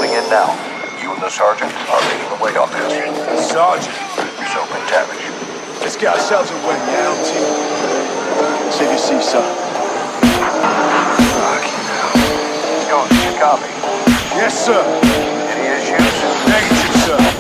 moving in now. You and the sergeant are leading the way on this. Sergeant. So, McTavish. Let's get ourselves away now, team. Save your seat, sir. Fucking hell. Yo, did you copy? Yes, sir. Any issues? Negative, sir.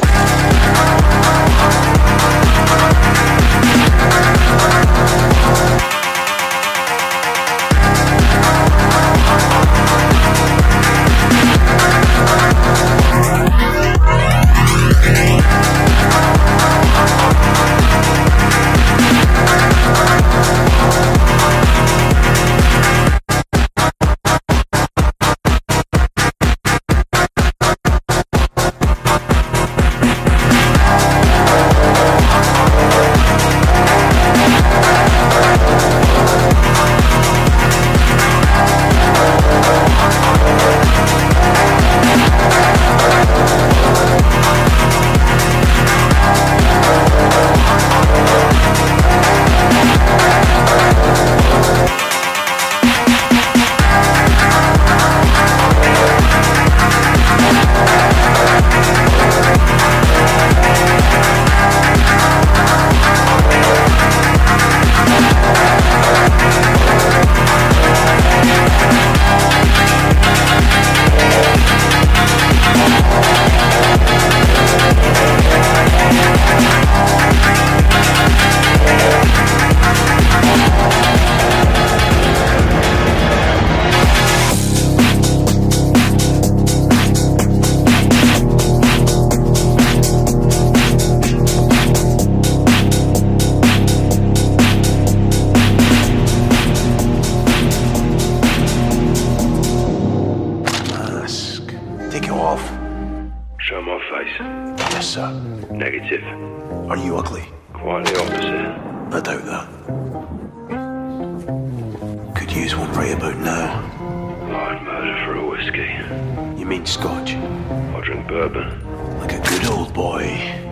Show my face. Yes, sir. Negative. Are you ugly? Quite the opposite. I doubt that. Could use one right about now. I'd murder for a whiskey. You mean scotch? I drink bourbon. Like a good old boy.